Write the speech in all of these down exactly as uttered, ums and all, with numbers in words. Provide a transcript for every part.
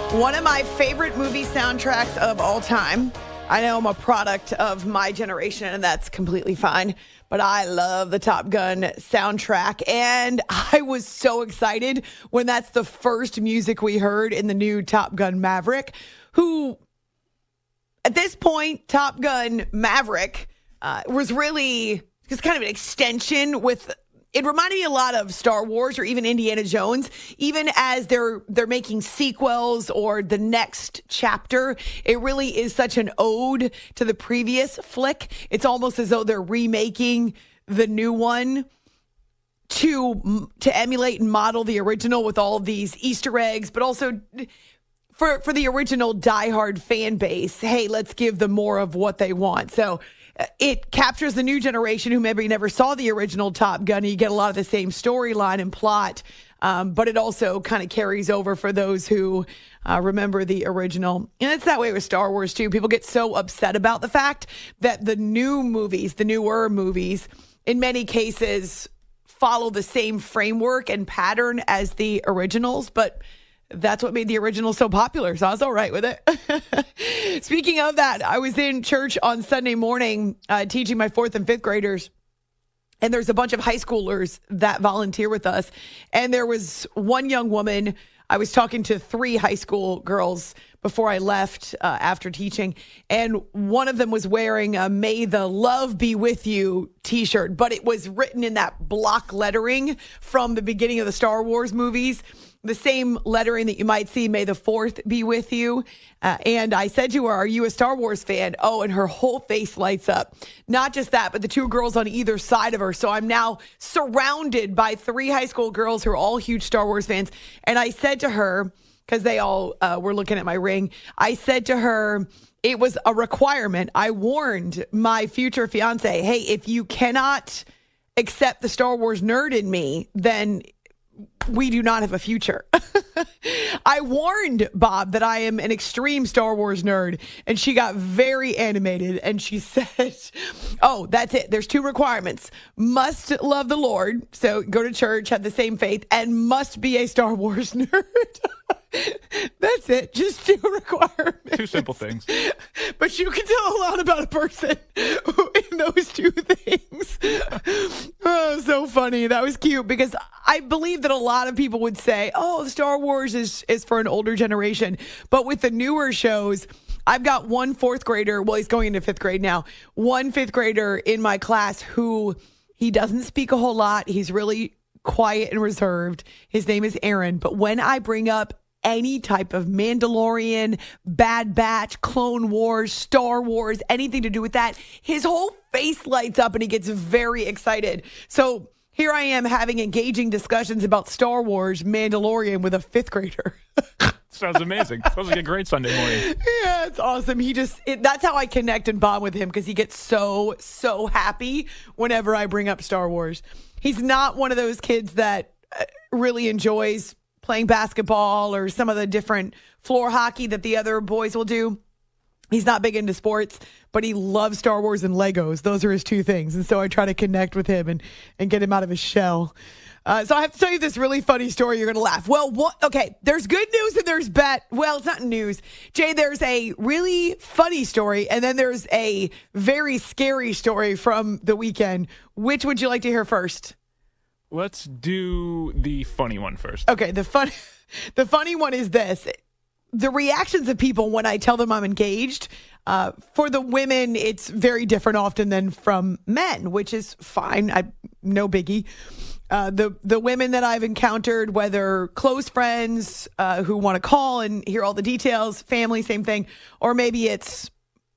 One of my favorite movie soundtracks of all time. I know I'm a product of my generation, and that's completely fine. But I love the Top Gun soundtrack. And I was so excited when that's the first music we heard in the new Top Gun Maverick, who, at this point, Top Gun Maverick uh, was really just kind of an extension with... It reminded me a lot of Star Wars or even Indiana Jones, even as they're they're making sequels or the next chapter. It really is such an ode to the previous flick. It's almost as though they're remaking the new one to to emulate and model the original with all of these Easter eggs, but also for for the original diehard fan base. Hey, let's give them more of what they want. So it captures the new generation who maybe never saw the original Top Gun. You get a lot of the same storyline and plot, um, but it also kind of carries over for those who uh, remember the original. And it's that way with Star Wars, too. People get so upset about the fact that the new movies, the newer movies, in many cases follow the same framework and pattern as the originals, but that's what made the original so popular, so I was all right with it. Speaking of that, I was in church on Sunday morning uh, teaching my fourth and fifth graders, and there's a bunch of high schoolers that volunteer with us, and there was one young woman. I was talking to three high school girls before I left uh, after teaching, and one of them was wearing a "May the Love Be With You" t-shirt, but it was written in that block lettering from the beginning of the Star Wars movies. The same lettering that you might see, "May the fourth be with you." Uh, and I said to her, "Are you a Star Wars fan?" Oh, and her whole face lights up. Not just that, but the two girls on either side of her. So I'm now surrounded by three high school girls who are all huge Star Wars fans. And I said to her, because they all uh, were looking at my ring, I said to her, it was a requirement. I warned my future fiance, hey, if you cannot accept the Star Wars nerd in me, then we do not have a future. I warned Bob that I am an extreme Star Wars nerd, and she got very animated, and she said, oh, that's it. There's two requirements. Must love the Lord, so go to church, have the same faith, and must be a Star Wars nerd. That's it. Just two requirements. Two simple things. But you can tell a lot about a person in those two things. Oh, so funny. That was cute because I believe that a lot of people would say, oh, Star Wars is, is for an older generation. But with the newer shows, I've got one fourth grader. Well, he's going into fifth grade now. One fifth grader in my class who he doesn't speak a whole lot. He's really quiet and reserved. His name is Aaron. But when I bring up any type of Mandalorian, Bad Batch, Clone Wars, Star Wars, anything to do with that, his whole face lights up and he gets very excited. So here I am having engaging discussions about Star Wars, Mandalorian with a fifth grader. Sounds amazing. Sounds like a great Sunday morning. Yeah, it's awesome. He just, it, that's how I connect and bond with him because he gets so, so happy whenever I bring up Star Wars. He's not one of those kids that really enjoys playing basketball or some of the different floor hockey that the other boys will do. He's not big into sports, but he loves Star Wars and Legos. Those are his two things. And so I try to connect with him and, and get him out of his shell. Uh, so I have to tell you this really funny story. You're going to laugh. Well, what? Okay, there's good news and there's bad. Well, it's not news. Jay, there's a really funny story and then there's a very scary story from the weekend. Which would you like to hear first? Let's do the funny one first. Okay, the fun, the funny one is this. The reactions of people when I tell them I'm engaged, uh, for the women, it's very different often than from men, which is fine. I no biggie. Uh, the the women that I've encountered, whether close friends uh, who want to call and hear all the details, family, same thing, or maybe it's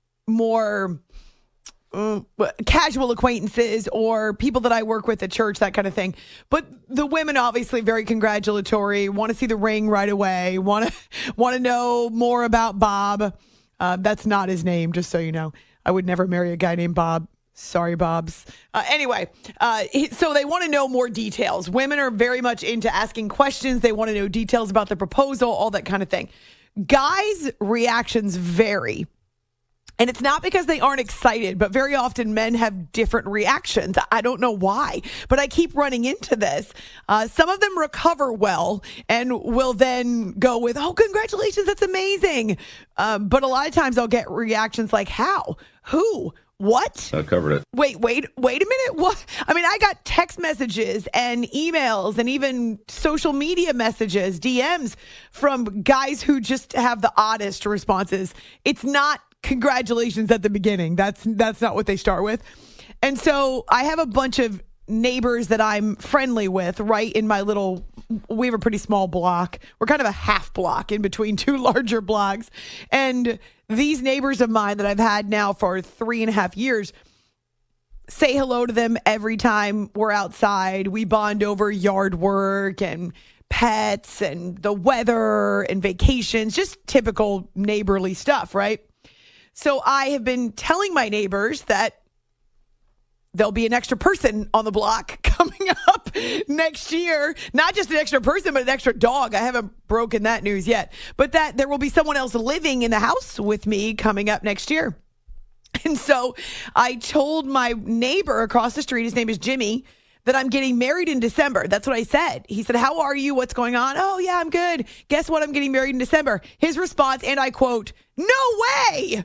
more uh, casual acquaintances or people that I work with at church, that kind of thing. But the women obviously very congratulatory, want to see the ring right away, want to want to know more about Bob. Uh, that's not his name, just so you know. I would never marry a guy named Bob. Sorry, Bobs. Uh, anyway, uh, so they want to know more details. Women are very much into asking questions. They want to know details about the proposal, all that kind of thing. Guys' reactions vary. And it's not because they aren't excited, but very often men have different reactions. I don't know why, but I keep running into this. Uh, some of them recover well and will then go with, oh, congratulations, that's amazing. Um, but a lot of times I'll get reactions like, how? Who? What? I covered it. Wait, wait, wait a minute. What? I mean, I got text messages and emails and even social media messages, D Ms from guys who just have the oddest responses. It's not congratulations at the beginning. That's that's not what they start with. And so I have a bunch of neighbors that I'm friendly with right in my little, we have a pretty small block. We're kind of a half block in between two larger blocks. And these neighbors of mine that I've had now for three and a half years, say hello to them every time we're outside. We bond over yard work and pets and the weather and vacations, just typical neighborly stuff, right? So I have been telling my neighbors that there'll be an extra person on the block coming up next year. Not just an extra person, but an extra dog. I haven't broken that news yet. But that there will be someone else living in the house with me coming up next year. And so I told my neighbor across the street, his name is Jimmy, that I'm getting married in December. That's what I said. He said, how are you? What's going on? Oh, yeah, I'm good. Guess what? I'm getting married in December. His response, and I quote, no way.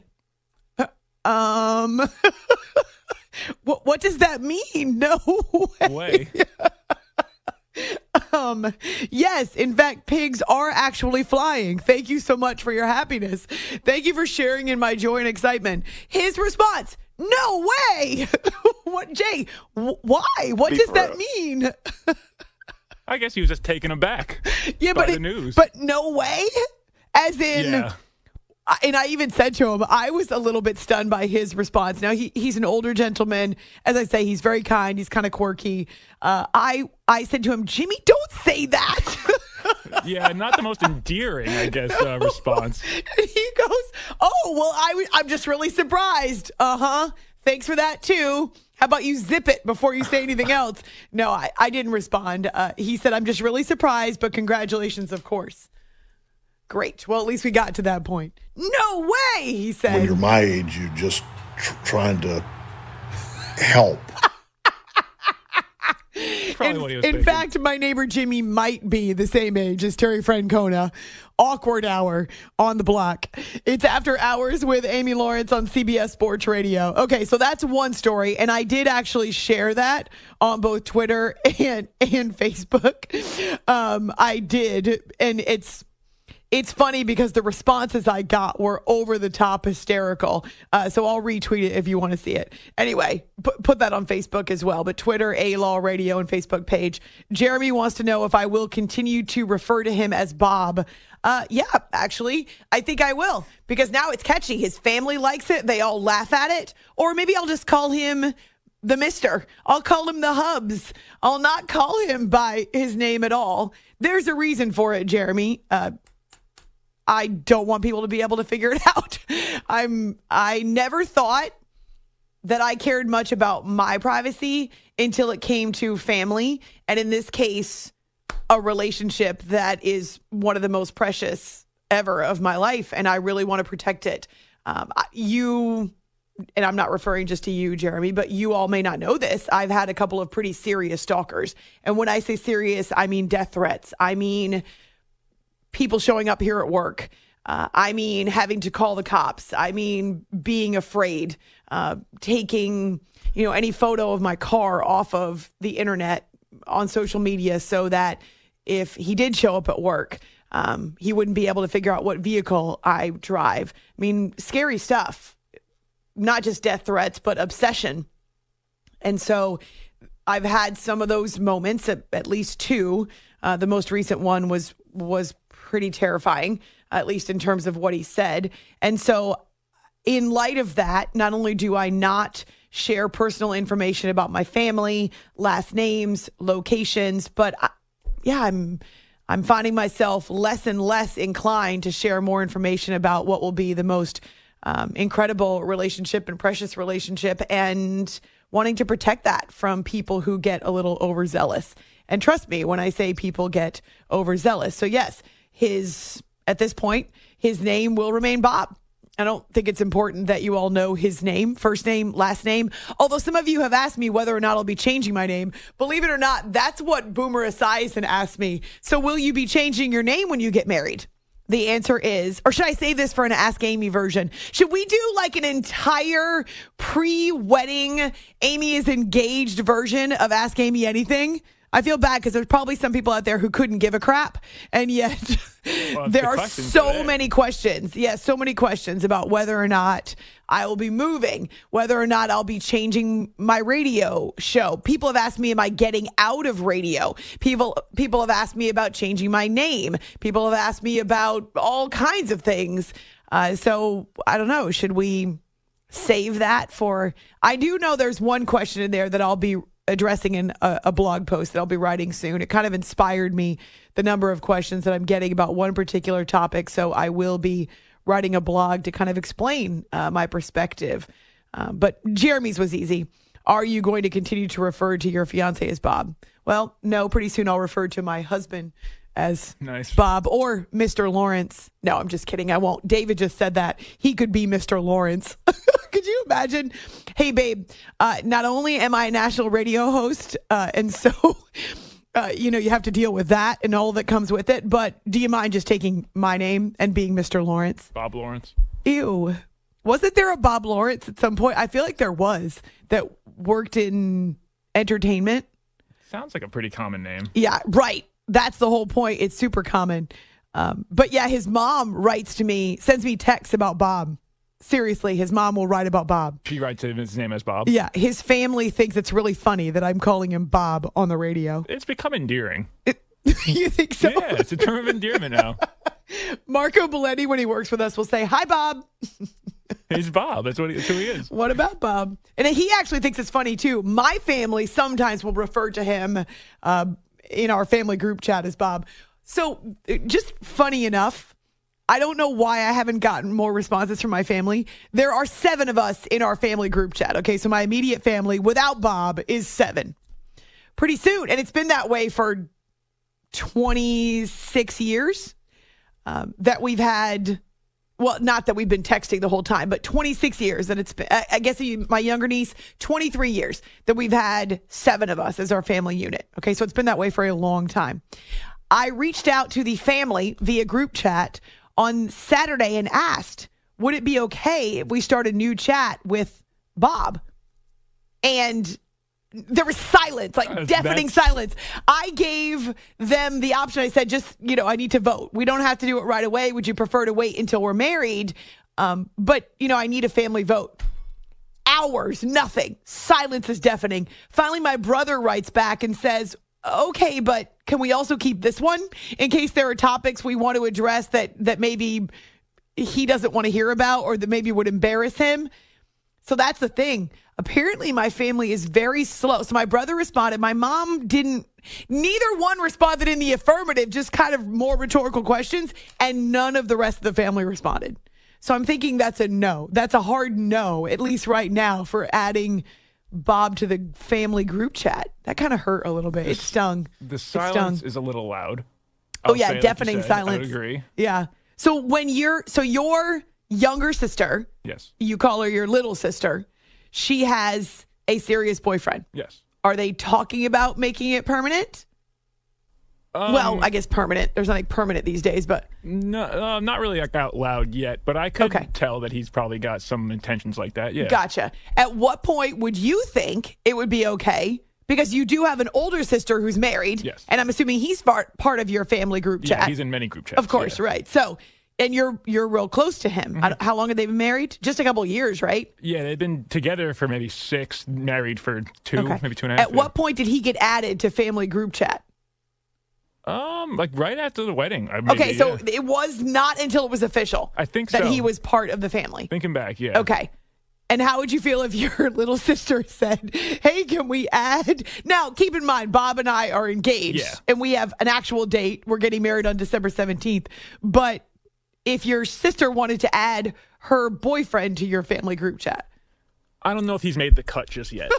Um... What what does that mean? No way. way. um, yes, in fact, pigs are actually flying. Thank you so much for your happiness. Thank you for sharing in my joy and excitement. His response, no way. What, Jay, w- why? What Be does that real. mean? I guess he was just taken aback yeah, by but the it- news. But no way? As in... yeah. And I even said to him, I was a little bit stunned by his response. Now, he, he's an older gentleman. As I say, he's very kind. He's kind of quirky. Uh, I I said to him, Jimmy, don't say that. Yeah, not the most endearing, I guess, uh, response. And he goes, oh, well, I w- I'm just really surprised. Uh-huh. Thanks for that, too. How about you zip it before you say anything else? No, I, I didn't respond. Uh, he said, I'm just really surprised, but congratulations, of course. Great. Well, at least we got to that point. No way, he said. When you're my age, you're just tr- trying to help. Probably in, what he was in thinking. fact, my neighbor Jimmy might be the same age as Terry Francona. Awkward hour on the block. It's After Hours with Amy Lawrence on C B S Sports Radio. Okay, so that's one story, and I did actually share that on both Twitter and and Facebook. Um, I did, and it's. It's funny because the responses I got were over the top hysterical. Uh, so I'll retweet it if you want to see it. Anyway, put, put that on Facebook as well. But Twitter, A-Law Radio, and Facebook page. Jeremy wants to know if I will continue to refer to him as Bob. Uh, yeah, actually, I think I will. Because now it's catchy. His family likes it. They all laugh at it. Or maybe I'll just call him the Mister. I'll call him the Hubs. I'll not call him by his name at all. There's a reason for it, Jeremy. Uh, I don't want people to be able to figure it out. I'm, I never thought that I cared much about my privacy until it came to family. And in this case, a relationship that is one of the most precious ever of my life. And I really want to protect it. Um, you, and I'm not referring just to you, Jeremy, but you all may not know this. I've had a couple of pretty serious stalkers. And when I say serious, I mean death threats. I mean people showing up here at work. Uh, I mean, having to call the cops. I mean, being afraid, uh, taking, you know, any photo of my car off of the internet on social media so that if he did show up at work, um, he wouldn't be able to figure out what vehicle I drive. I mean, scary stuff, not just death threats, but obsession. And so I've had some of those moments, at, at least two. Uh, the most recent one was was pretty terrifying, at least in terms of what he said. And so in light of that, not only do I not share personal information about my family, last names, locations, but I, yeah, I'm I'm finding myself less and less inclined to share more information about what will be the most um, incredible relationship and precious relationship, and wanting to protect that from people who get a little overzealous. And trust me when I say people get overzealous. So yes, his, at this point, his name will remain Bob. I don't think it's important that you all know his name, first name, last name. Although some of you have asked me whether or not I'll be changing my name. Believe it or not, that's what Boomer Esiason asked me. So will you be changing your name when you get married? The answer is, or should I save this for an Ask Amy version? Should we do like an entire pre-wedding Amy is engaged version of Ask Amy Anything? I feel bad because there's probably some people out there who couldn't give a crap. And yet well, there the are so many questions. Yes, so many questions about whether or not I will be moving, whether or not I'll be changing my radio show. People have asked me, am I getting out of radio? People, people have asked me about changing my name. People have asked me about all kinds of things. Uh, so I don't know. Should we save that for, I do know there's one question in there that I'll be addressing in a, a blog post that I'll be writing soon. It kind of inspired me, the number of questions that I'm getting about one particular topic. So I will be writing a blog to kind of explain uh, my perspective. Uh, but Jeremy's was easy. Are you going to continue to refer to your fiance as Bob? Well, no, pretty soon I'll refer to my husband as nice. Bob or Mister Lawrence. No, I'm just kidding. I won't. David just said that. He could be Mister Lawrence. Could you imagine? Hey, babe, uh, not only am I a national radio host, uh, and so, uh, you know, you have to deal with that and all that comes with it, but do you mind just taking my name and being Mister Lawrence? Bob Lawrence. Ew. Wasn't there a Bob Lawrence at some point? I feel like there was, that worked in entertainment. Sounds like a pretty common name. Yeah, right. That's the whole point. It's super common. Um, but yeah, his mom writes to me, sends me texts about Bob. Seriously, his mom will write about Bob. She writes his name as Bob? Yeah, his family thinks it's really funny that I'm calling him Bob on the radio. It's become endearing. It, you think so? Yeah, it's a term of endearment now. Marco Belletti, when he works with us, will say, hi, Bob. He's Bob. That's what he, that's who he is. What about Bob? And he actually thinks it's funny, too. My family sometimes will refer to him uh, in our family group chat as Bob. So just funny enough, I don't know why I haven't gotten more responses from my family. There are seven of us in our family group chat. Okay, so my immediate family without Bob is seven. Pretty soon. And it's been that way for twenty-six years um, that we've had, well, not that we've been texting the whole time, but twenty-six years that it's been, I, I guess my younger niece, twenty-three years that we've had seven of us as our family unit. Okay, so it's been that way for a long time. I reached out to the family via group chat on Saturday and asked, would it be okay if we start a new chat with Bob? And there was silence, like uh, deafening silence. I gave them the option. I said, just, you know, I need to vote. We don't have to do it right away. Would you prefer to wait until we're married? Um, but, you know, I need a family vote. Hours, nothing. Silence is deafening. Finally, my brother writes back and says, okay, but can we also keep this one in case there are topics we want to address that, that maybe he doesn't want to hear about or that maybe would embarrass him? So that's the thing. Apparently, my family is very slow. So my brother responded. My mom didn't. Neither one responded in the affirmative, just kind of more rhetorical questions. And none of the rest of the family responded. So I'm thinking that's a no. That's a hard no, at least right now, for adding Bob to the family group chat. That kind of hurt a little bit. It stung. The silence is a little loud. I'll oh, yeah, deafening like silence. I would agree. Yeah. So when you're, so your younger sister, yes, you call her your little sister, she has a serious boyfriend. Yes. Are they talking about making it permanent? Um, well, I guess permanent. There's nothing permanent these days, but no, uh, not really like out loud yet. But I could okay. tell that he's probably got some intentions like that. Yeah. Gotcha. At what point would you think it would be okay? Because you do have an older sister who's married. Yes. And I'm assuming he's part part of your family group chat. Yeah, he's in many group chats. Of course, yeah. right. So, and you're you're real close to him. Mm-hmm. How long have they been married? Just a couple of years, right? Yeah, they've been together for maybe six, married for two, okay. maybe two and a half. At yeah. what point did he get added to family group chat? Um, like right after the wedding. Maybe, okay, so yeah. it was not until it was official. I think that so. he was part of the family. Thinking back, yeah. Okay. And how would you feel if your little sister said, hey, can we add? Now, keep in mind, Bob and I are engaged. Yeah. And we have an actual date. We're getting married on December seventeenth. But if your sister wanted to add her boyfriend to your family group chat. I don't know if he's made the cut just yet.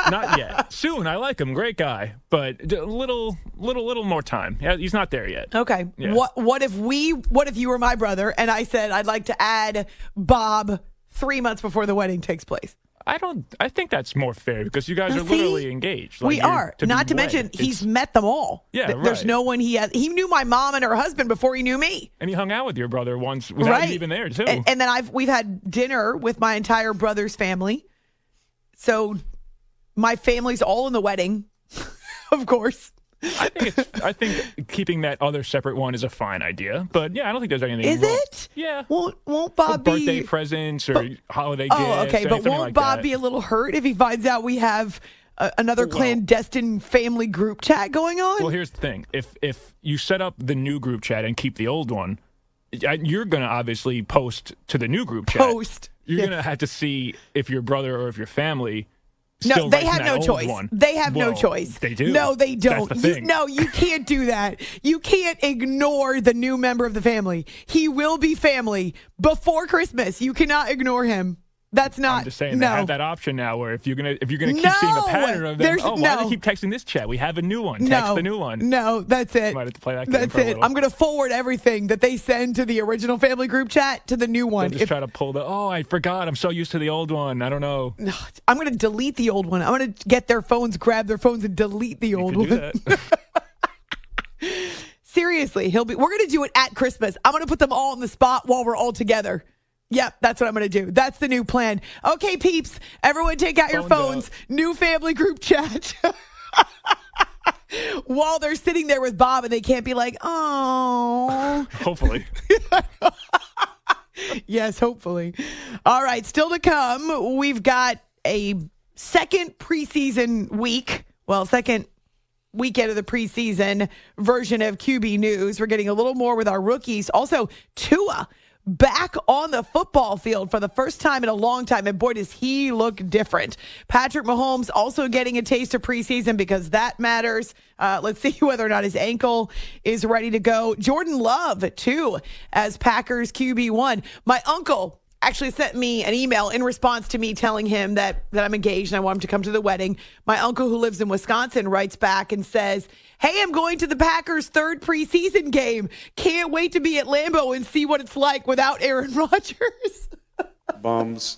Not yet. Soon. I like him. Great guy. But a little, little, little more time. Yeah, he's not there yet. Okay. Yeah. What What if we? What if you were my brother and I said I'd like to add Bob three months before the wedding takes place? I don't. I think that's more fair because you guys Now, are see, literally engaged. Like we you're are. To Not be to wed. mention, It's- he's met them all. Yeah, Th- There's right. no one he has. He knew my mom and her husband before he knew me. And he hung out with your brother once without Right. you even there too. And, and then I've we've had dinner with my entire brother's family. So my family's all in the wedding, of course. I think it's. I think keeping that other separate one is a fine idea. But yeah, I don't think there's anything. Is wrong. it? Yeah. Won't won't Or Bob birthday be? presents or holiday gifts. Oh, okay. But anything won't like Bob that. be a little hurt if he finds out we have a, another Well- clandestine family group chat going on? Well, here's the thing: if if you set up the new group chat and keep the old one, you're going to obviously post to the new group chat. Post. You're Yes. going to have to see if your brother or if your family. No, still they writes in have that no old choice. one. They have no Well, choice. They do. No, they don't. That's the You, thing. no, you can't do that. You can't ignore the new member of the family. He will be family before Christmas. You cannot ignore him. That's not. I'm just saying no. they have that option now where if you're gonna if you're gonna keep No! seeing a pattern of them, There's- oh, why no. do they keep texting this chat? We have a new one. Text no, the new one. No, that's it. Might have to play that game That's for a it. little. I'm going to forward everything that they send to the original family group chat to the new one. They'll just If- try to pull the. Oh, I forgot. I'm so used to the old one. I don't know. No, I'm going to delete the old one. I'm going to get their phones, grab their phones, and delete the old You could one. do that. Seriously, he'll be. We're going to do it at Christmas. I'm going to put them all on the spot while we're all together. Yep, that's what I'm going to do. That's the new plan. Okay, peeps, everyone take out your Phones phones. New family group chat. While they're sitting there with Bob and they can't be like, oh. Hopefully. Yes, hopefully. All right, still to come, we've got a second preseason week. Well, second weekend of the preseason version of Q B News. We're getting a little more with our rookies. Also, Tua back on the football field for the first time in a long time. And boy, does he look different. Patrick Mahomes also getting a taste of preseason because that matters. Uh, let's see whether or not his ankle is ready to go. Jordan Love, too, as Packers Q B one. My uncle actually sent me an email in response to me telling him that, that I'm engaged and I want him to come to the wedding. My uncle, who lives in Wisconsin, writes back and says, hey, I'm going to the Packers' third preseason game. Can't wait to be at Lambeau and see what it's like without Aaron Rodgers. Bums.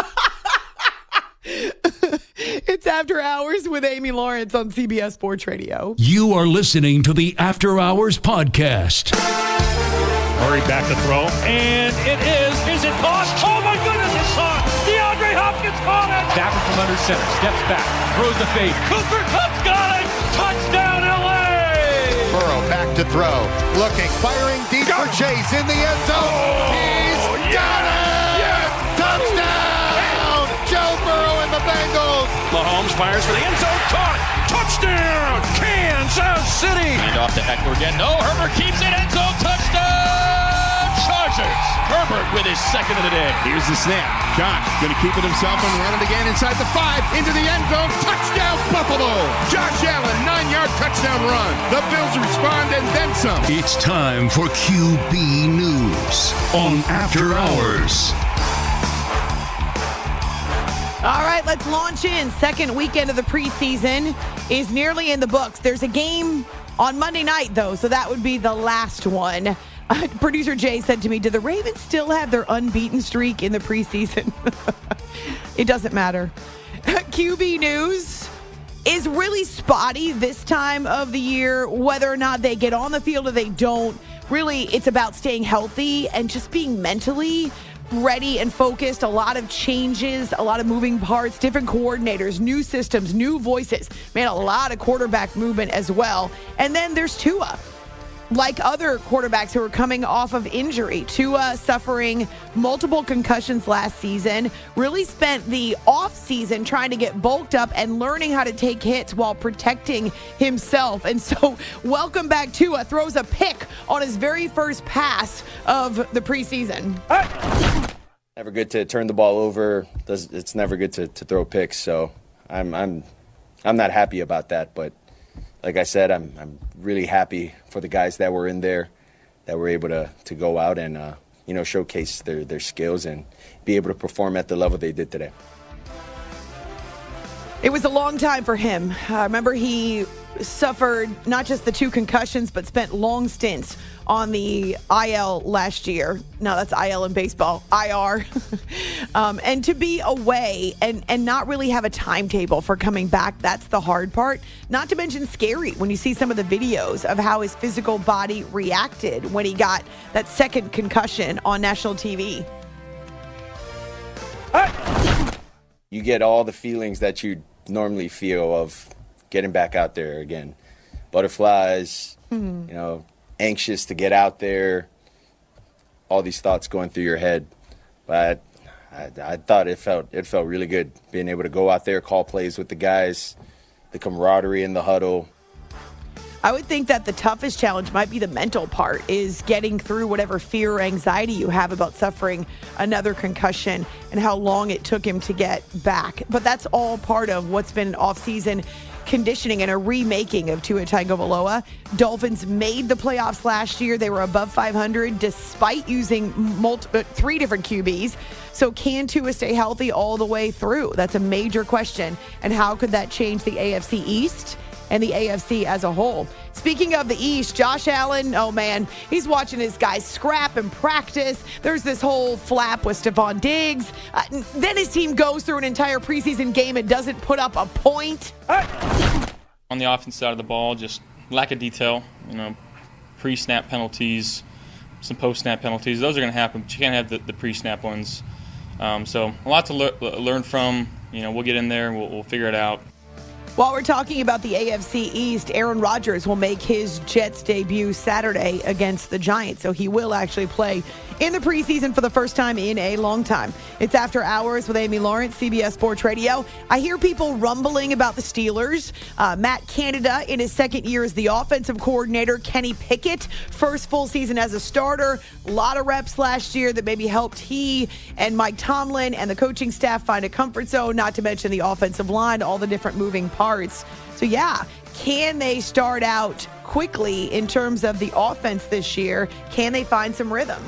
It's After Hours with Amy Lawrence on C B S Sports Radio. You are listening to the After Hours Podcast. Murray back to throw, and it is. Is it caught? Oh my goodness, it's caught! DeAndre Hopkins caught it! Stafford from under center, steps back, throws the fade. Cooper Kupp's got it! Touchdown, L A! Burrow back to throw, looking, firing deep for Chase in the end zone. Oh, He's got it! Touchdown! Joe Burrow and the Bengals. Mahomes fires for the end zone, caught! Touchdown, Kansas City! And off to Eckler again. No, Herbert keeps it, end zone, touchdown! Chargers! Herbert with his second of the day. Here's the snap. Josh going to keep it himself and run it again inside the five, into the end zone. Touchdown, Buffalo! Josh Allen, nine-yard touchdown run. The Bills respond and then some. It's time for Q B News on After Hours. All right, let's launch in. Second weekend of the preseason is nearly in the books. There's a game on Monday night, though, so that would be the last one. Uh, producer Jay said to me, do the Ravens still have their unbeaten streak in the preseason? It doesn't matter. Q B News is really spotty this time of the year, whether or not they get on the field or they don't. Really, it's about staying healthy and just being mentally ready and focused. A lot of changes, a lot of moving parts, different coordinators, new systems, new voices. Man, a lot of quarterback movement as well. And then there's Tua. Like other quarterbacks who are coming off of injury, Tua suffering multiple concussions last season, really spent the offseason trying to get bulked up and learning how to take hits while protecting himself. And so welcome back, Tua throws a pick on his very first pass of the preseason. Never good to turn the ball over. Does it's never good to, to throw picks. So I'm I'm I'm not happy about that. But like I said, I'm I'm really happy for the guys that were in there, that were able to to go out and uh, you know showcase their their skills and be able to perform at the level they did today. It was a long time for him. I remember he suffered not just the two concussions, but spent long stints on the I L last year. No, that's I L in baseball, I R. um, and to be away and, and not really have a timetable for coming back, that's the hard part. Not to mention scary when you see some of the videos of how his physical body reacted when he got that second concussion on national T V. You get all the feelings that you normally feel of getting back out there again. Butterflies, mm-hmm. you know, anxious to get out there, all these thoughts going through your head. But I, I thought it felt it felt really good being able to go out there, call plays with the guys, the camaraderie in the huddle. I would think that the toughest challenge might be the mental part, is getting through whatever fear or anxiety you have about suffering another concussion and how long it took him to get back. But that's all part of what's been an off-season conditioning and a remaking of Tua Tagovailoa. Dolphins made the playoffs last year. They were above five hundred despite using multi- three different Q Bs. So can Tua stay healthy all the way through? That's a major question. And how could that change the A F C East and the A F C as a whole? Speaking of the East, Josh Allen, oh man, he's watching his guys scrap and practice. There's this whole flap with Stephon Diggs. Uh, then his team goes through an entire preseason game and doesn't put up a point. On the offense side of the ball, just lack of detail. You know, pre-snap penalties, some post-snap penalties. Those are going to happen, but you can't have the, the pre-snap ones. Um, so a lot to le- learn from. You know, we'll get in there and we'll, we'll figure it out. While we're talking about the A F C East, Aaron Rodgers will make his Jets debut Saturday against the Giants. So he will actually play in the preseason for the first time in a long time. It's After Hours with Amy Lawrence, C B S Sports Radio. I hear people rumbling about the Steelers. Uh, Matt Canada in his second year as the offensive coordinator. Kenny Pickett, first full season as a starter. A lot of reps last year that maybe helped he and Mike Tomlin and the coaching staff find a comfort zone, not to mention the offensive line, all the different moving parts. So, yeah, can they start out quickly in terms of the offense this year? Can they find some rhythm?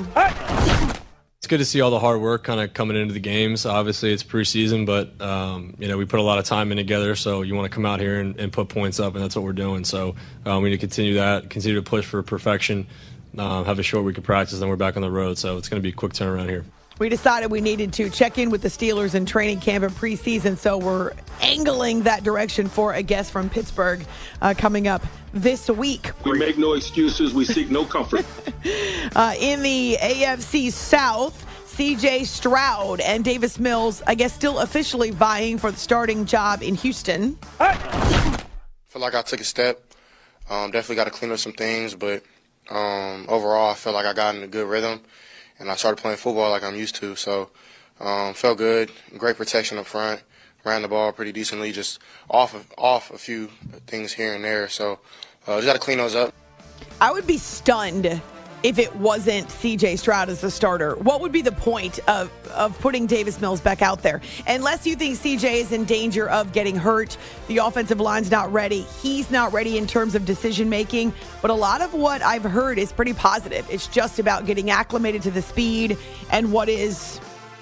It's good to see all the hard work kind of coming into the games. Obviously, it's preseason, but, um, you know, we put a lot of time in together, so you want to come out here and, and put points up, and that's what we're doing. So um, we need to continue that, continue to push for perfection, uh, have a short week of practice, then we're back on the road. So it's going to be a quick turnaround here. We decided we needed to check in with the Steelers in training camp and preseason, so we're angling that direction for a guest from Pittsburgh uh, coming up this week. We make no excuses. We seek no comfort. uh, in the A F C South, C J Stroud and Davis Mills, I guess, still officially vying for the starting job in Houston. I feel like I took a step. Um, definitely got to clean up some things, but um, overall, I feel like I got in a good rhythm. And I started playing football like I'm used to, so um, felt good. Great protection up front. Ran the ball pretty decently, just off of, off a few things here and there. So uh, just got to clean those up. I would be stunned if it wasn't C J Stroud as the starter. What would be the point of, of putting Davis Mills back out there? Unless you think C J is in danger of getting hurt, the offensive line's not ready, he's not ready in terms of decision making. But a lot of what I've heard is pretty positive. It's just about getting acclimated to the speed and what is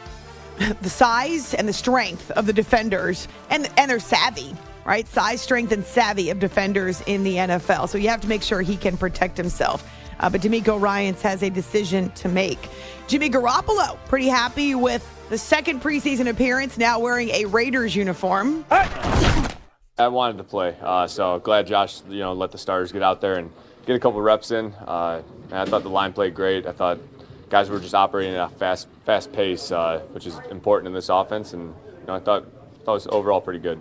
the size and the strength of the defenders, and and they're savvy, right? Size, strength, and savvy of defenders in the N F L. So you have to make sure he can protect himself. Uh, but DeMeco Ryans has a decision to make. Jimmy Garoppolo, pretty happy with the second preseason appearance, now wearing a Raiders uniform. I wanted to play, uh, so glad Josh, you know, let the starters get out there and get a couple reps in. Uh, and I thought the line played great. I thought guys were just operating at a fast, fast pace, uh, which is important in this offense. And you know, I thought, thought it was overall pretty good.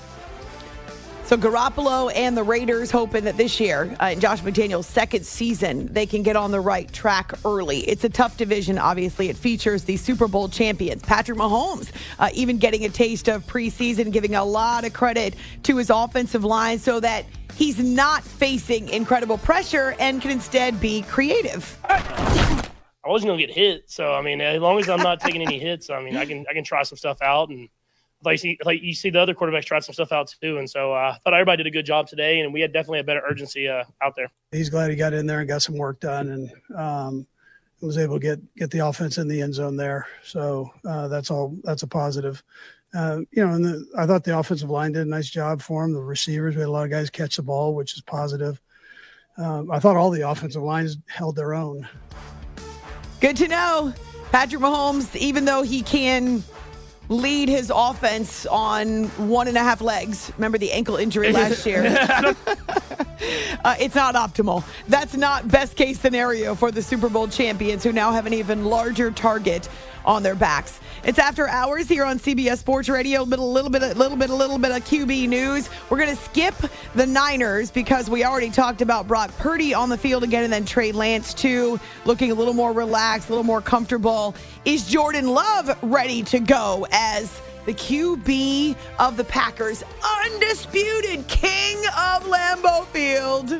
So Garoppolo and the Raiders hoping that this year, uh, in Josh McDaniels' second season, they can get on the right track early. It's a tough division, obviously. It features the Super Bowl champions. Patrick Mahomes uh, even getting a taste of preseason, giving a lot of credit to his offensive line so that he's not facing incredible pressure and can instead be creative. I wasn't going to get hit, so, I mean, as long as I'm not taking any hits, I mean, I can I can try some stuff out, and Like, see, like you see the other quarterbacks tried some stuff out too. And so uh, I thought everybody did a good job today, and we had definitely a better urgency uh, out there. He's glad he got in there and got some work done, and um, was able to get, get the offense in the end zone there. So uh, that's all. That's a positive. Uh, you know, and the, I thought the offensive line did a nice job for him. The receivers, we had a lot of guys catch the ball, which is positive. Um, I thought all the offensive lines held their own. Good to know. Patrick Mahomes, even though he can lead his offense on one and a half legs. Remember the ankle injury last year? uh, it's not optimal. That's not best case scenario for the Super Bowl champions, who now have an even larger target on their backs. It's After Hours here on C B S Sports Radio. A little, little bit, a little bit, a little bit of Q B news. We're going to skip the Niners because we already talked about Brock Purdy on the field again, and then Trey Lance too, looking a little more relaxed, a little more comfortable. Is Jordan Love ready to go as the Q B of the Packers, undisputed king of Lambeau Field?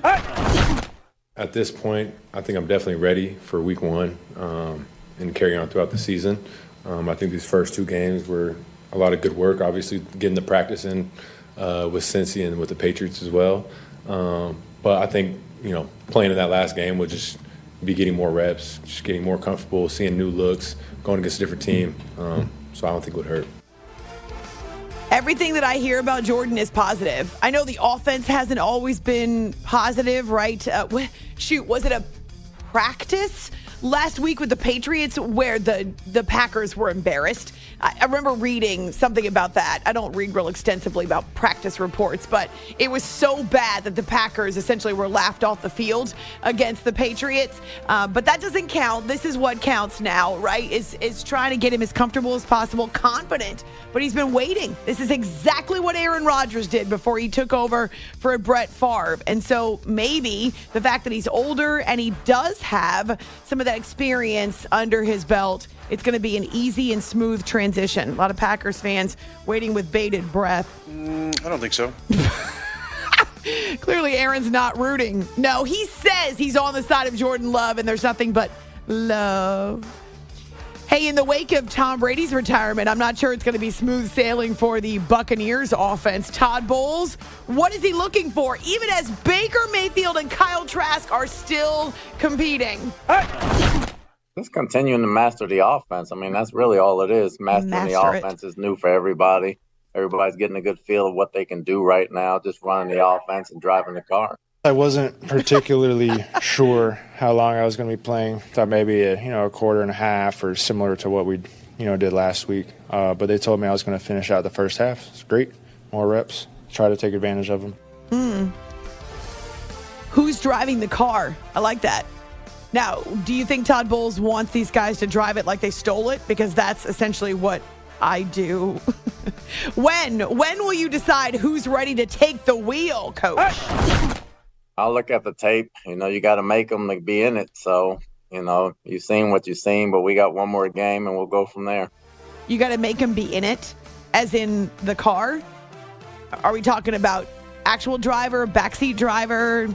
At this point, I think I'm definitely ready for week one um, and carrying on throughout the season. Um, I think these first two games were a lot of good work, obviously getting the practice in uh, with Cincy and with the Patriots as well. Um, but I think, you know, playing in that last game would just be getting more reps, just getting more comfortable, seeing new looks, going against a different team. Um, so I don't think it would hurt. Everything that I hear about Jordan is positive. I know the offense hasn't always been positive, right? Uh, wh- shoot, was it a practice last week with the Patriots where the, the Packers were embarrassed? I, I remember reading something about that. I don't read real extensively about practice reports, but it was so bad that the Packers essentially were laughed off the field against the Patriots. Uh, but that doesn't count. This is what counts now, right? Is is trying to get him as comfortable as possible, confident. But he's been waiting. This is exactly what Aaron Rodgers did before he took over for Brett Favre. And so maybe the fact that he's older and he does have some of that experience under his belt, it's going to be an easy and smooth transition. A lot of Packers fans waiting with bated breath. Mm, I don't think so. Clearly, Aaron's not rooting. No, he says he's on the side of Jordan Love, and there's nothing but love. Hey, in the wake of Tom Brady's retirement, I'm not sure it's going to be smooth sailing for the Buccaneers offense. Todd Bowles, what is he looking for, even as Baker Mayfield and Kyle Trask are still competing? Just continuing to master the offense. I mean, that's really all it is. Mastering Master the it. offense is new for everybody. Everybody's getting a good feel of what they can do right now, just running the offense and driving the car. I wasn't particularly sure how long I was going to be playing. Thought maybe a, you know a quarter and a half or similar to what we you know did last week. Uh, but they told me I was going to finish out the first half. It's great, more reps. Try to take advantage of them. Hmm. Who's driving the car? I like that. Now, do you think Todd Bowles wants these guys to drive it like they stole it? Because that's essentially what I do. when? When will you decide who's ready to take the wheel, Coach? I'll look at the tape. You know, you got to make them to be in it. So, you know, you've seen what you've seen, but we got one more game and we'll go from there. You got to make them be in it, as in the car? Are we talking about actual driver, backseat driver?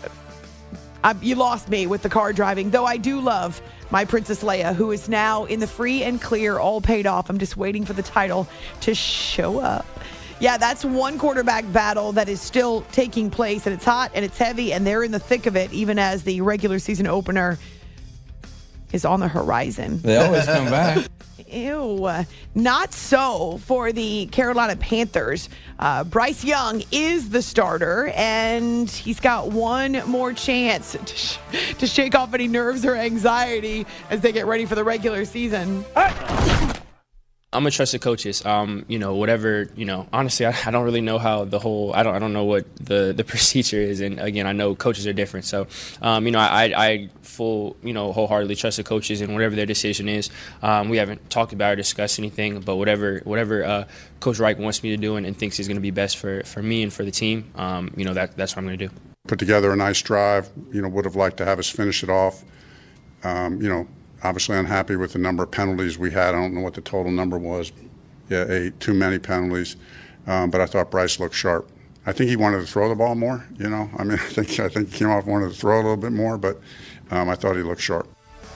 Uh, you lost me with the car driving, though I do love my Princess Leia, who is now in the free and clear, all paid off. I'm just waiting for the title to show up. Yeah, that's one quarterback battle that is still taking place, and it's hot and it's heavy, and they're in the thick of it, even as the regular season opener is on the horizon. They always come back. Ew. Not so for the Carolina Panthers. Uh, Bryce Young is the starter, and he's got one more chance to, sh- to shake off any nerves or anxiety as they get ready for the regular season. I'm gonna trust the coaches. Um, you know, whatever. You know, honestly, I, I don't really know how the whole. I don't. I don't know what the, the procedure is. And again, I know coaches are different. So, um, you know, I, I full, you know, wholeheartedly trust the coaches and whatever their decision is. Um, we haven't talked about or discussed anything, but whatever, whatever uh, Coach Reich wants me to do and, and thinks is going to be best for, for me and for the team. Um, you know, that that's what I'm going to do. Put together a nice drive. You know, would have liked to have us finish it off. Um, you know. Obviously unhappy with the number of penalties we had. I don't know what the total number was. Yeah, eight, too many penalties. Um, but I thought Bryce looked sharp. I think he wanted to throw the ball more, you know. I mean, I think I think he came off wanted to throw a little bit more, but um, I thought he looked sharp.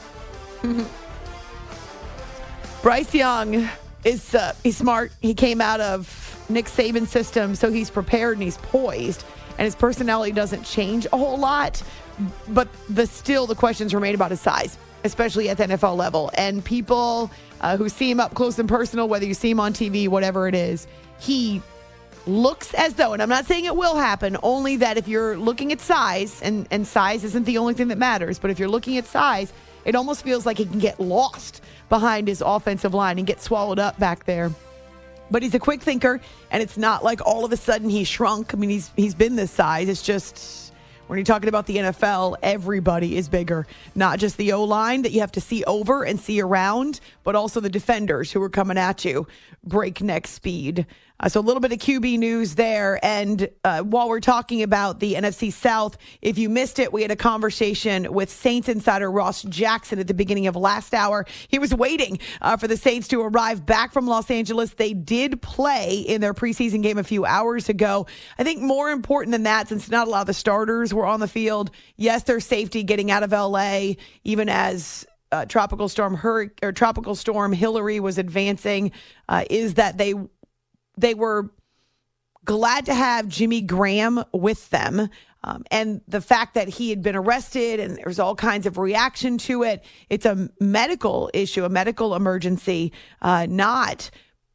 Bryce Young is uh, he's smart. He came out of Nick Saban's system, so he's prepared and he's poised. And his personality doesn't change a whole lot. but the still the questions remain about his size, especially at the N F L level. And people uh, who see him up close and personal, whether you see him on T V, whatever it is, he looks as though, and I'm not saying it will happen, only that if you're looking at size, and, and size isn't the only thing that matters, but if you're looking at size, it almost feels like he can get lost behind his offensive line and get swallowed up back there. But he's a quick thinker, and it's not like all of a sudden he shrunk. I mean, he's he's been this size. It's just when you're talking about the N F L, everybody is bigger. Not just the O-line that you have to see over and see around, but also the defenders who are coming at you, breakneck speed. Uh, so a little bit of Q B news there. And uh, while we're talking about the N F C South, if you missed it, we had a conversation with Saints insider Ross Jackson at the beginning of last hour. He was waiting uh, for the Saints to arrive back from Los Angeles. They did play in their preseason game a few hours ago. I think more important than that, since not a lot of the starters were on the field, yes, their safety getting out of L A, even as uh, Tropical Storm Hur- or Tropical Storm Hillary was advancing, uh, is that they They were glad to have Jimmy Graham with them. Um, and the fact that he had been arrested and there's all kinds of reaction to it. It's a medical issue, a medical emergency, uh, not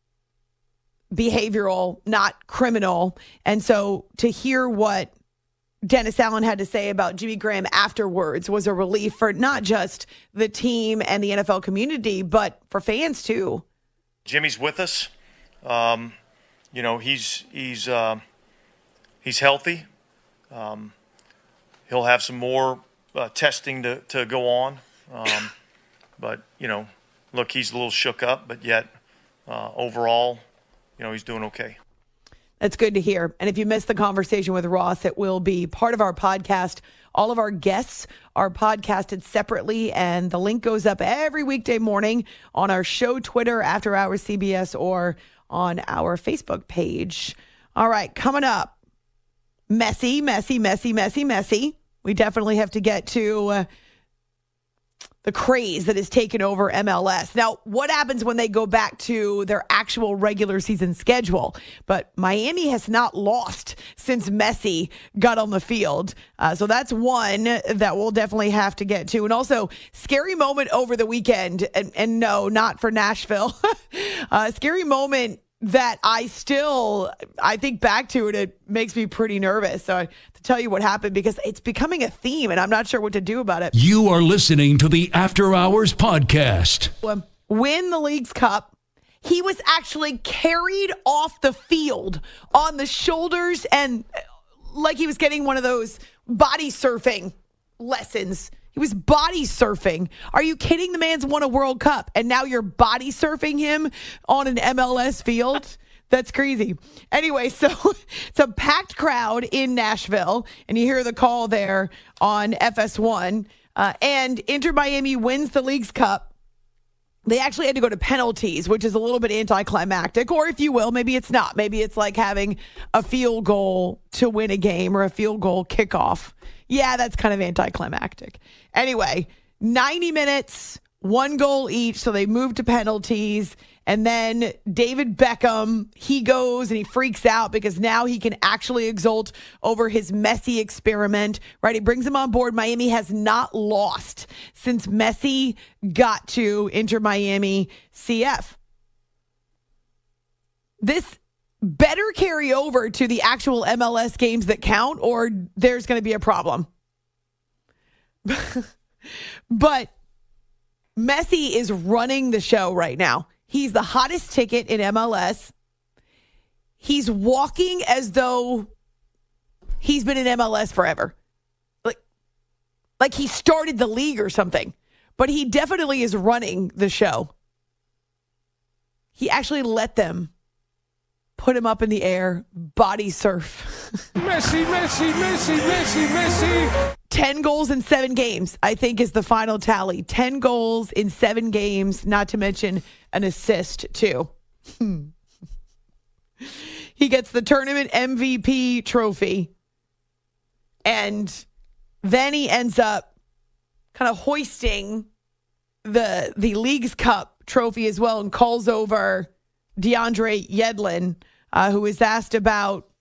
behavioral, not criminal. And so to hear what Dennis Allen had to say about Jimmy Graham afterwards was a relief for not just the team and the N F L community, but for fans too. Jimmy's with us. Um, You know, he's he's uh, he's healthy. Um, he'll have some more uh, testing to, to go on. Um, but, you know, look, he's a little shook up, but yet uh, overall, you know, he's doing okay. That's good to hear. And if you missed the conversation with Ross, it will be part of our podcast. All of our guests are podcasted separately, and the link goes up every weekday morning on our show Twitter, After Hours C B S, or on our Facebook page. All right, coming up, messy, messy, messy, messy, messy. We definitely have to get to uh, the craze that has taken over M L S. Now, what happens when they go back to their actual regular season schedule? But Miami has not lost since Messi got on the field. Uh, so that's one that we'll definitely have to get to. And also, scary moment over the weekend. And, and no, not for Nashville. uh, scary moment that I still, I think back to it, it makes me pretty nervous. So I, to tell you what happened, because it's becoming a theme and I'm not sure what to do about it. You are listening to the After Hours podcast. Win the League's Cup. He was actually carried off the field on the shoulders and like he was getting one of those body surfing lessons. He was body surfing. Are you kidding? The man's won a World Cup, and now you're body surfing him on an M L S field? That's crazy. Anyway, so it's a packed crowd in Nashville, and you hear the call there on F S one. Uh, and Inter Miami wins the League's Cup. They actually had to go to penalties, which is a little bit anticlimactic, or if you will, maybe it's not. Maybe it's like having a field goal to win a game or a field goal kickoff. Yeah, that's kind of anticlimactic. Anyway, ninety minutes, one goal each, so they move to penalties. And then David Beckham, he goes and he freaks out because now he can actually exult over his Messi experiment, right? He brings him on board. Miami has not lost since Messi got to Inter Miami C F. This better carry over to the actual M L S games that count, or there's going to be a problem. But Messi is running the show right now. He's the hottest ticket in M L S. He's walking as though he's been in M L S forever. Like, like he started the league or something. But he definitely is running the show. He actually let them put him up in the air, body surf. Messi, Messi, Messi, Messi, Messi. Ten goals in seven games, I think, is the final tally. Ten goals in seven games, not to mention an assist, too. He gets the tournament M V P trophy. And then he ends up kind of hoisting the, the League's Cup trophy as well and calls over DeAndre Yedlin, uh, who was asked about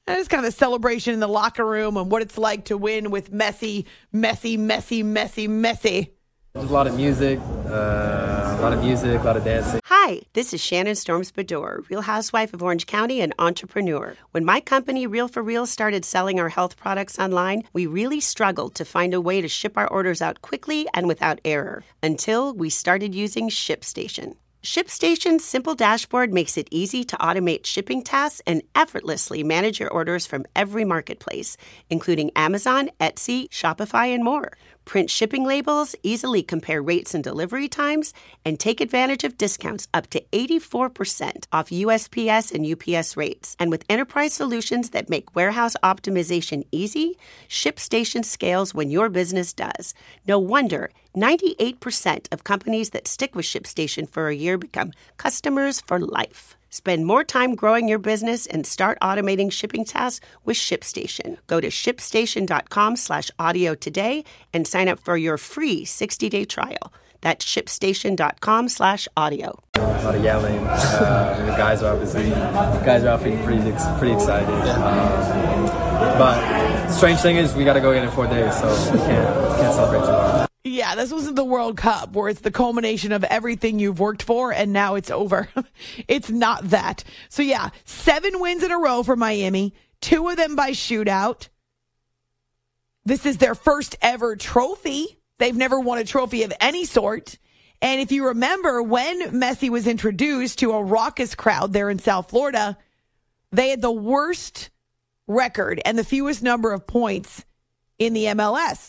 And it's kind of a celebration in the locker room and what it's like to win with Messi, Messi, Messi, Messi, Messi. There's a lot of music, uh, a lot of music, a lot of dancing. Hi, this is Shannon Storms-Bedore, Real Housewife of Orange County and entrepreneur. When my company, Real for Real, started selling our health products online, we really struggled to find a way to ship our orders out quickly and without error until we started using ShipStation. ShipStation's simple dashboard makes it easy to automate shipping tasks and effortlessly manage your orders from every marketplace, including Amazon, Etsy, Shopify, and more. Print shipping labels, easily compare rates and delivery times, and take advantage of discounts up to eighty-four percent off U S P S and U P S rates. And with enterprise solutions that make warehouse optimization easy, ShipStation scales when your business does. No wonder ninety-eight percent of companies that stick with ShipStation for a year become customers for life. Spend more time growing your business and start automating shipping tasks with ShipStation. Go to ShipStation.com slash audio today and sign up for your free sixty-day trial. That's ShipStation.com slash audio. A lot of yelling. Uh, the guys are obviously, the guys are feeling pretty, pretty excited. Um, but strange thing is we got to go in in four days, so we can't, we can't celebrate too long. Yeah, this wasn't the World Cup where it's the culmination of everything you've worked for and now it's over. It's not that. So yeah, seven wins in a row for Miami, two of them by shootout. This is their first ever trophy. They've never won a trophy of any sort. And if you remember when Messi was introduced to a raucous crowd there in South Florida, they had the worst record and the fewest number of points in the M L S.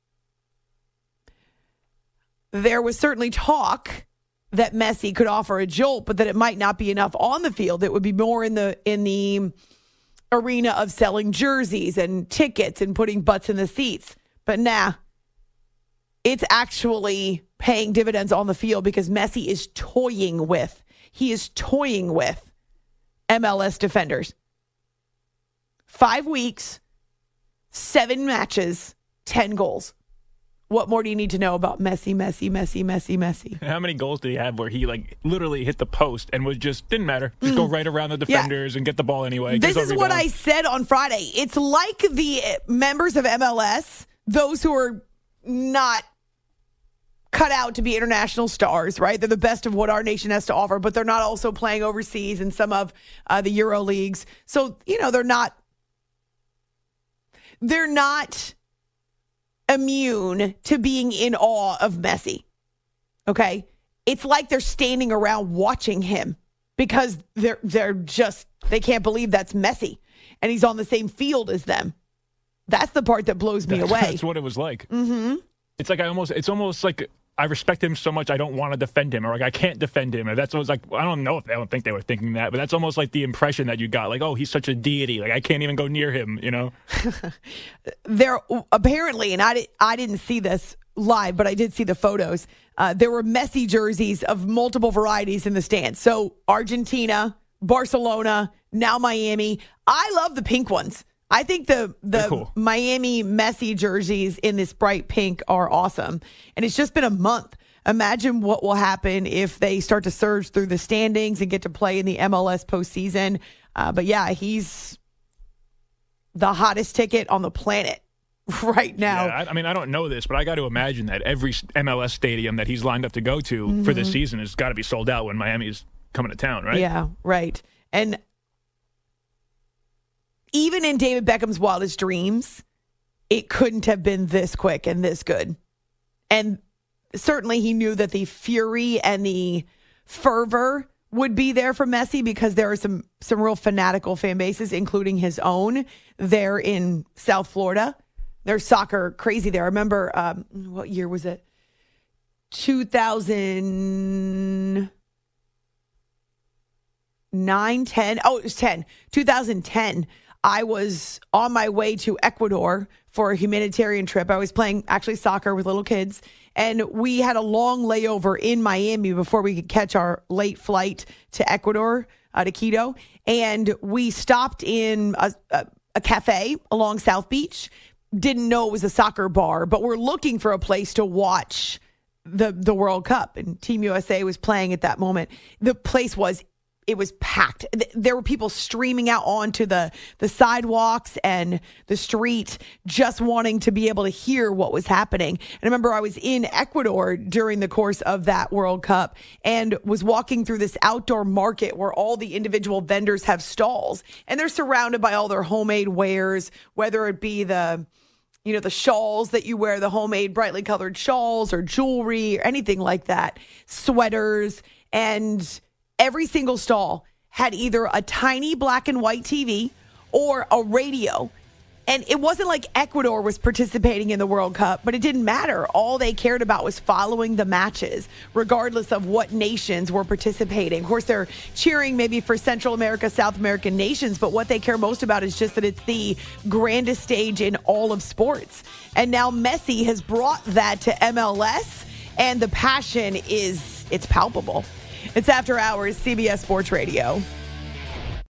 There was certainly talk that Messi could offer a jolt, but that it might not be enough on the field. It would be more in the in the arena of selling jerseys and tickets and putting butts in the seats. But nah, it's actually paying dividends on the field because Messi is toying with, he is toying with M L S defenders. Five weeks, seven matches, ten goals. What more do you need to know about Messi, Messi, Messi, Messi, Messi? How many goals did he have where he like literally hit the post and was just, didn't matter. Just mm. go right around the defenders yeah. and get the ball anyway. This is what I said on Friday. It's like the members of M L S, those who are not cut out to be international stars, right? They're the best of what our nation has to offer, but they're not also playing overseas in some of uh, the Euro leagues. So, you know, they're not, they're not immune to being in awe of Messi. Okay? It's like they're standing around watching him because they're they're just they can't believe that's Messi and he's on the same field as them. That's the part that blows me that's, away. That's what it was like. Mm-hmm. It's like I almost it's almost like I respect him so much I don't want to defend him, or like I can't defend him. And that's almost like I don't know if I don't think they were thinking that, but that's almost like the impression that you got. Like, oh, he's such a deity. Like I can't even go near him. You know. There apparently, and I did, I didn't see this live, but I did see the photos. Uh, there were Messi jerseys of multiple varieties in the stands. So Argentina, Barcelona, now Miami. I love the pink ones. I think the the cool. Miami Messi jerseys in this bright pink are awesome. And it's just been a month. Imagine what will happen if they start to surge through the standings and get to play in the M L S postseason. Uh, but yeah, he's the hottest ticket on the planet right now. Yeah, I, I mean, I don't know this, but I got to imagine that every M L S stadium that he's lined up to go to mm-hmm. for this season has got to be sold out when Miami's coming to town, right? Yeah, right. And even in David Beckham's wildest dreams, it couldn't have been this quick and this good. And certainly he knew that the fury and the fervor would be there for Messi because there are some, some real fanatical fan bases, including his own, there in South Florida. There's soccer crazy there. I remember, um, what year was it? two thousand nine, ten Oh, it was ten two thousand ten I was on my way to Ecuador for a humanitarian trip. I was playing actually soccer with little kids, and we had a long layover in Miami before we could catch our late flight to Ecuador, uh, to Quito. And we stopped in a, a, a cafe along South Beach. Didn't know it was a soccer bar, but we're looking for a place to watch the, the World Cup. And Team U S A was playing at that moment. The place was it was packed. There were people streaming out onto the, the sidewalks and the street just wanting to be able to hear what was happening. And I remember I was in Ecuador during the course of that World Cup and was walking through this outdoor market where all the individual vendors have stalls, and they're surrounded by all their homemade wares, whether it be the you know, the shawls that you wear, the homemade brightly colored shawls or jewelry or anything like that, sweaters, and every single stall had either a tiny black and white T V or a radio. And it wasn't like Ecuador was participating in the World Cup, but it didn't matter. All they cared about was following the matches, regardless of what nations were participating. Of course, they're cheering maybe for Central America, South American nations, but what they care most about is just that it's the grandest stage in all of sports. And now Messi has brought that to M L S, and the passion is, it's palpable. It's After Hours, C B S Sports Radio.